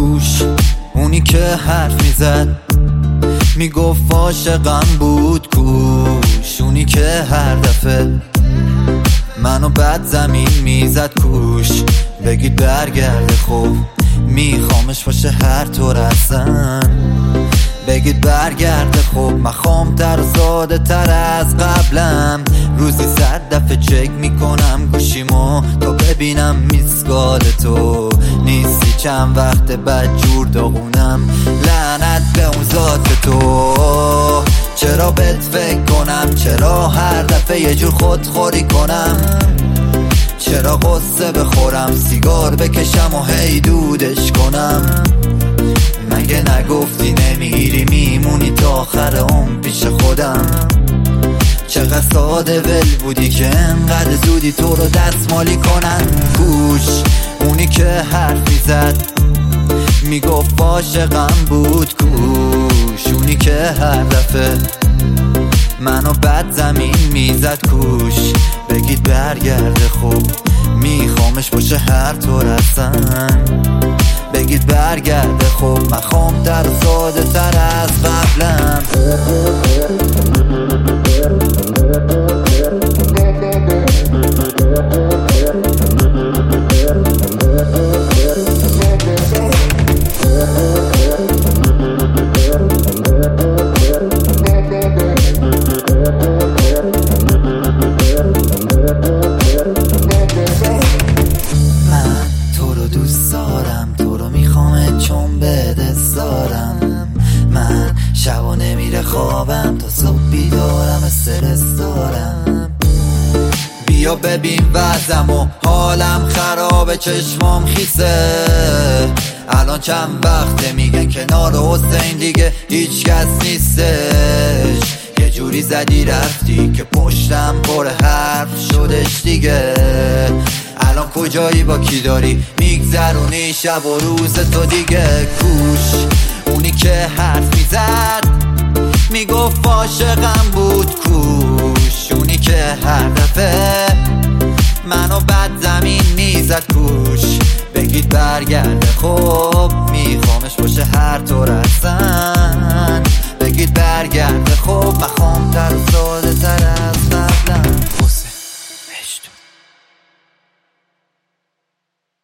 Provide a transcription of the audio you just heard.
کوش، اونی که حرف میزد میگفت عاشقم بود کوش، اونی که هر دفعه منو بد زمین میزد کوش. بگید برگرده خوب میخوامش باشه هر طور هستن. بگید برگرده خوب مخوام تر و ساده تر از قبلم. روزی 100 دفعه چک میکنم گوشیمو تا ببینم میسکال تو نیستی. چند وقت بد جور داغونم لعنت به اون ذات تو. چرا بهت فکر کنم، چرا هر دفعه یه جور خودخوری کنم، چرا قصه بخورم سیگار بکشم و هی دودش کنم. مگه نگفتی نمیری میمونی تا آخر عمر پیش خودم؟ چقدر ساده ول بودی که انقدر زودی تو رو دستمالی کنن. گوش، اونی که حرف میزد میگفت عاشقم بود کوش، اونی که هر دفعه منو بد زمین میزد کوش. بگید برگرده خوب میخوامش باشه هر طور هستن. بگید برگرده خوب مخوام تر و ساده تر از قبلم. شبا نمیره خوابم تا صبح بیدارم استرس دارم. بیا ببین وضعم و حالم خرابه چشمام خیسه. الان چند وقته میگن کنار حسین دیگه هیچ کس نیستش. یه جوری زدی رفتی که پشتم پر حرف شدش دیگه. الان کجایی با کی داری میگذرونی شب و روز تو دیگه؟ کوش، اونی که حرف میزد میگفت عاشقم بود کوش، اونی که هر دفعه منو بد زمین میزد کوش. بگید برگرده خوب میخوامش باشه هر طور